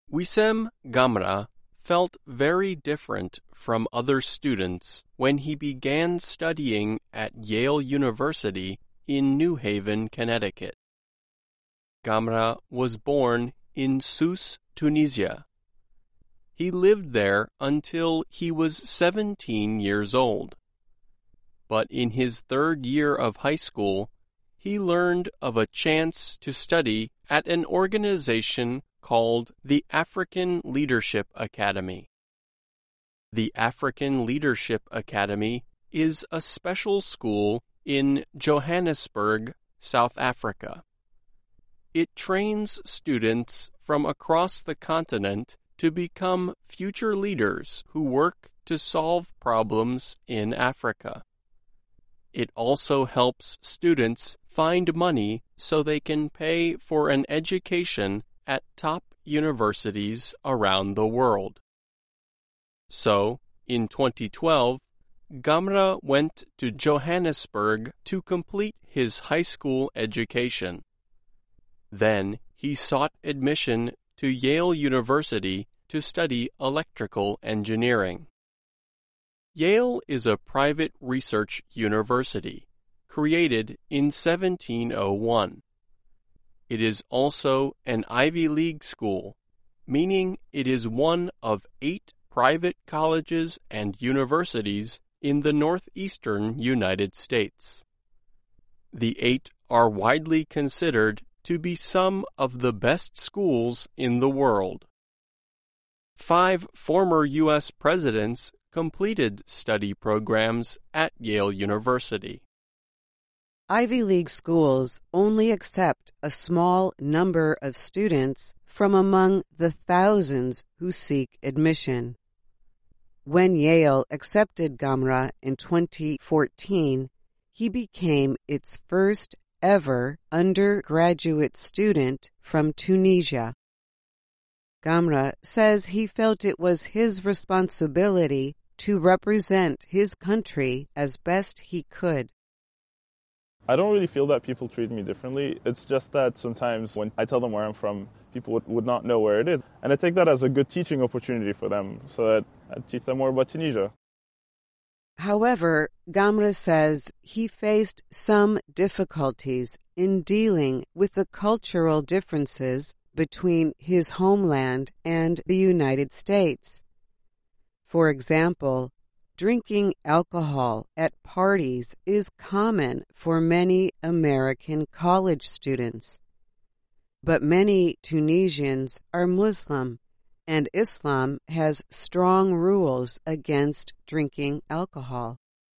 Wissem Gamra felt very different from other students when he began studying at Yale University in New Haven, Connecticut. Gamra was born in Sousse, Tunisia. He lived there until he was 17 years old. But in his third year of high school, he learned of a chance to study at an organization called the African Leadership Academy. The African Leadership Academy is a special school in Johannesburg, South Africa. It trains students from across the continent to become future leaders who work to solve problems in Africa. It also helps students find money so they can pay for an education at top universities around the world. So, in 2012, Gamra went to Johannesburg to complete his high school education. Then he sought admission to Yale University to study electrical engineering. Yale is a private research university, created in 1701. It is also an Ivy League school, meaning it is one of 8 private colleges and universities in the northeastern United States. The 8 are widely considered to be some of the best schools in the world. 5 former U.S. presidents completed study programs at Yale University. Ivy League schools only accept a small number of students from among the thousands who seek admission. When Yale accepted Gamra in 2014, he became its first ever undergraduate student from Tunisia. Gamra says he felt it was his responsibility to represent his country as best he could. I don't really feel that people treat me differently. It's just that sometimes when I tell them where I'm from, people would not know where it is. And I take that as a good teaching opportunity for them so that I teach them more about Tunisia. However, Gamra says he faced some difficulties in dealing with the cultural differences between his homeland and the United States. For example, drinking alcohol at parties is common for many American college students. But many Tunisians are Muslim, and Islam has strong rules against drinking alcohol.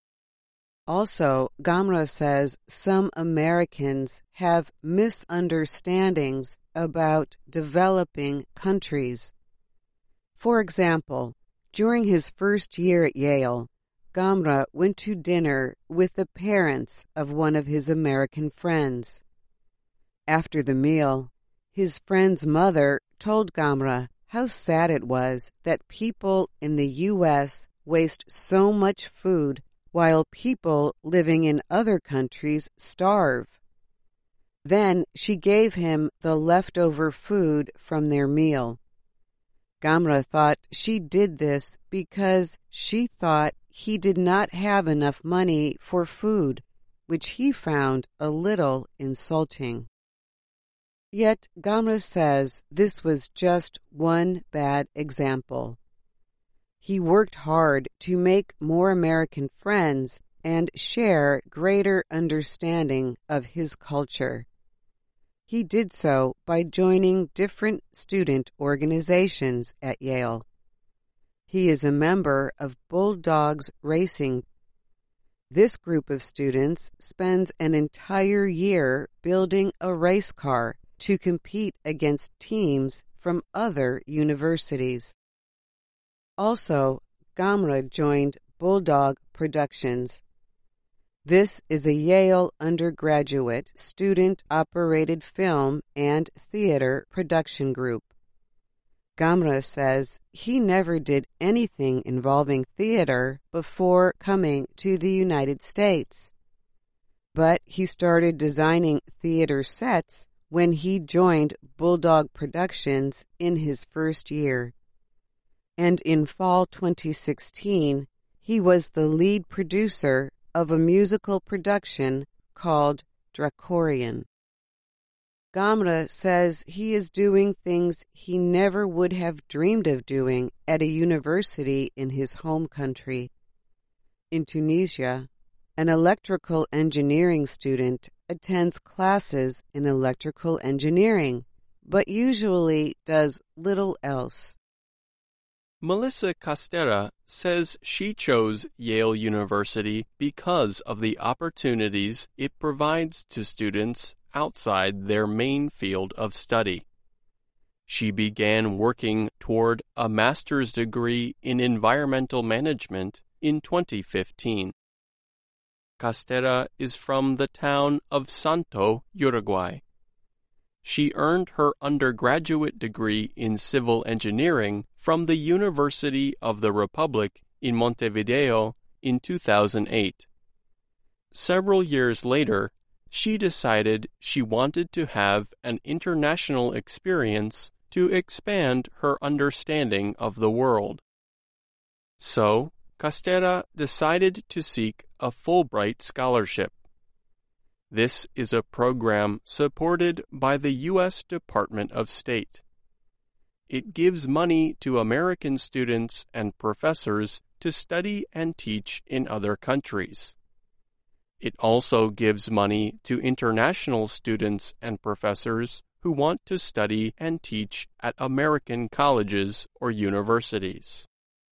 Also, Gamra says some Americans have misunderstandings about developing countries. For example, during his first year at Yale, Gamra went to dinner with the parents of one of his American friends. After the meal, his friend's mother told Gamra how sad it was that people in the U.S. waste so much food while people living in other countries starve. Then she gave him the leftover food from their meal. Gamra thought she did this because she thought he did not have enough money for food, which he found a little insulting. Yet Gamra says this was just one bad example. He worked hard to make more American friends and share greater understanding of his culture. He did so by joining different student organizations at Yale. He is a member of Bulldogs Racing. This group of students spends an entire year building a race car to compete against teams from other universities. Also, Gamra joined Bulldog Productions. This is a Yale undergraduate student-operated film and theater production group. Gamra says he never did anything involving theater before coming to the United States. But he started designing theater sets when he joined Bulldog Productions in his first year. And in fall 2016, he was the lead producer of a musical production called Drakorian. Gamre says he is doing things he never would have dreamed of doing at a university in his home country. In Tunisia, an electrical engineering student attends classes in electrical engineering, but usually does little else. Melissa Castera says she chose Yale University because of the opportunities it provides to students outside their main field of study. She began working toward a master's degree in environmental management in 2015. Castera is from the town of Santo, Uruguay. She earned her undergraduate degree in civil engineering from the University of the Republic in Montevideo in 2008. Several years later, she decided she wanted to have an international experience to expand her understanding of the world. So, Castera decided to seek a Fulbright scholarship. This is a program supported by the U.S. Department of State. It gives money to American students and professors to study and teach in other countries. It also gives money to international students and professors who want to study and teach at American colleges or universities.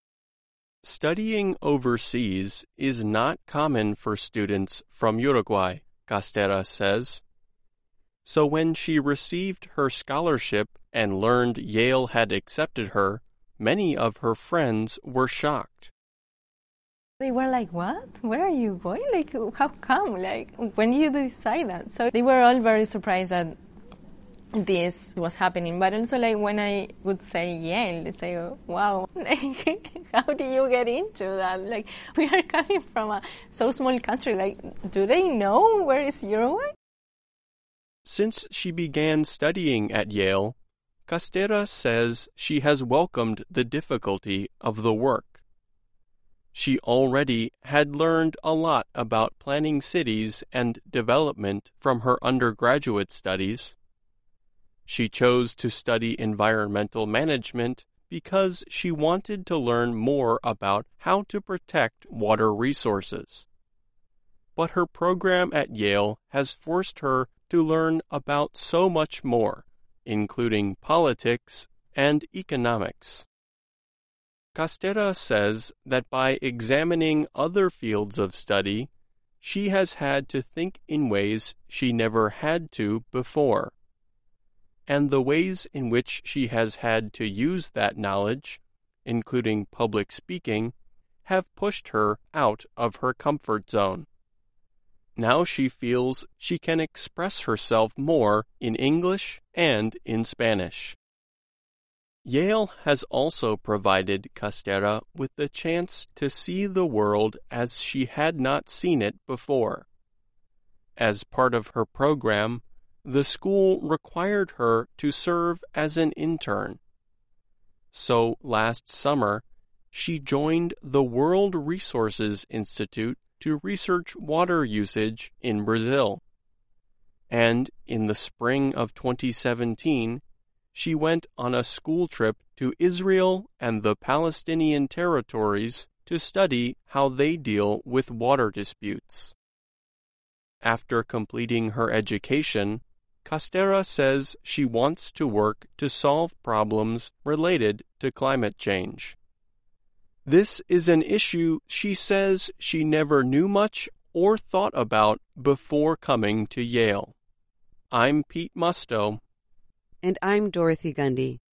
Studying overseas is not common for students from Uruguay, Castera says. So when she received her scholarship and learned Yale had accepted her, many of her friends were shocked. They were like, what? Where are you going? Like, how come? Like, when you decide that? So they were all very surprised that this was happening. But also, like, when I would say Yale, they say, oh, wow, like, how do you get into that? Like, we are coming from a so small country. Like, do they know where is Uruguay? Since she began studying at Yale, Castera says she has welcomed the difficulty of the work. She already had learned a lot about planning cities and development from her undergraduate studies. She chose to study environmental management because she wanted to learn more about how to protect water resources. But her program at Yale has forced her to learn about so much more, including politics and economics. Castera says that by examining other fields of study, she has had to think in ways she never had to before. And the ways in which she has had to use that knowledge, including public speaking, have pushed her out of her comfort zone. Now she feels she can express herself more in English and in Spanish. Yale has also provided Castera with the chance to see the world as she had not seen it before. As part of her program, the school required her to serve as an intern. So last summer, she joined the World Resources Institute to research water usage in Brazil. And in the spring of 2017, she went on a school trip to Israel and the Palestinian territories to study how they deal with water disputes. After completing her education, Castera says she wants to work to solve problems related to climate change. This is an issue she says she never knew much or thought about before coming to Yale. I'm Pete Musto. And I'm Dorothy Gundy.